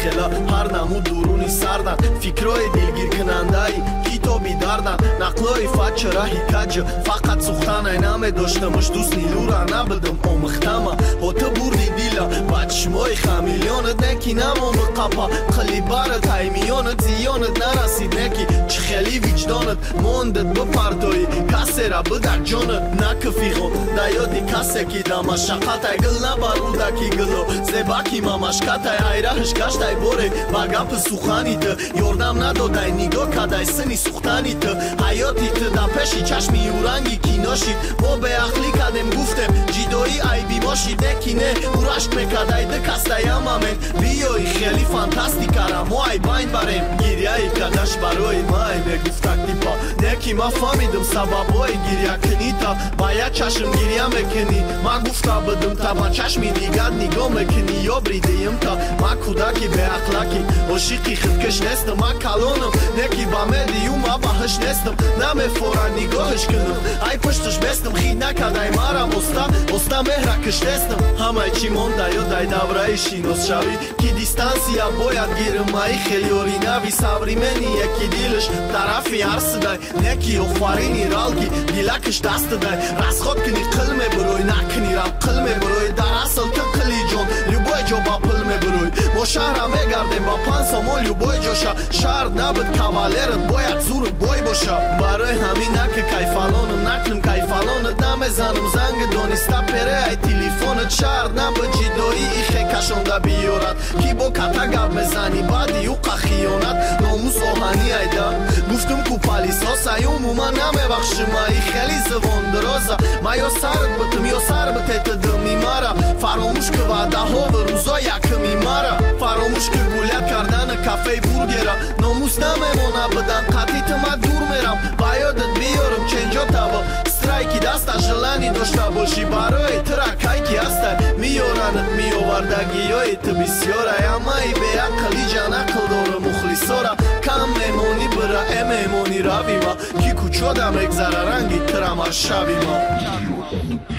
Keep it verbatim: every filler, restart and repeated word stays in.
хела ҳар намуд дуруни сардан фикрои дилгир кунандаи китоби дардан нақлои фачараҳи каҷа фақат сухтанай намедоштамаш дӯст нилура набудам омӯхтама ҳота бурди дила ба чишмои хамилёнат неки намоми қапа қили барат ҳаймиёнат зиёнат нарасид неки чӣ хели виҷдонат мондат ба партои касера бидак ҷонат накафиғо да ёди касе ки да машаққатай гил набарудаки гило зебаки мамашкатай айраҳш гаштай боре ба гапи суханита ёрдам надодай нигоҳ кадай сини сухтанита ҳаёти ты да пеши чашми юранги киношид мо беақлӣ кадем гуфтем ҷидои айби мошид неки не урашк мекадай ды кастаямамен биёи хели фантастикара мо ай байн барем гиряи кадаш барои май мегуфтак типа неки ма фаҳмидам сабабҳои гирьякунита ба як чашм гирья мекунӣ ма гуфта будам та ба чашми дигар нигоҳ мекунӣ ё бридиимта ма кӯдаки беақлаки ошиқи худкаш нестам ма калонам неки ба медию ма баҳш нестам намефора нигоҳш кунам ай пушташ бестам хид накадай марам оста оста меҳракаш нестам ҳамаи чӣ монда ёдай давраи шиносшавӣ ки дистансия бояд гирам маи хелёри нави сабри мени яки дилаш тарафи ҳарсидай неки офарини ралги дилакаш дастадай расход куни қил мебурой накунирам қил мебурой дар асл ту қили ҷон любой ҷо ба пул мебурой мо шаҳра мегардем ба панҷ сомон любой ҷоша шарт набуд кавалерат бояд зуру бой боша барои ҳамин наки кайфалонам накунам кайфалонат намезанам занги дониста пере ай телефонат шарт набуд ҷидои ихе кашонда биёрад ки бо ката гап мезани баъди уқа хиёнат номус оҳани айда гуфтум ку палисоса умуман намебахшим аи хели завон дироза ма ё сарт бутам ё сар бутета дилми мара фаромӯш ки ваъдаҳо ва рӯзо якми мара фаромӯш ки гулят кардани кафеи бургера номус намемона бидан қатъи тама дур мерам ба ёдат биёрам ченҷотаво страйки даста желани дошта бошӣ барои тира кайки ҳастай миёранат миёвардагиёи ту бисёрай амаи беақли ҷанақл дора мухлисора кам мемонӣ бира э мемонӣ равима ки кучода мегзара ранги тирамаш шавима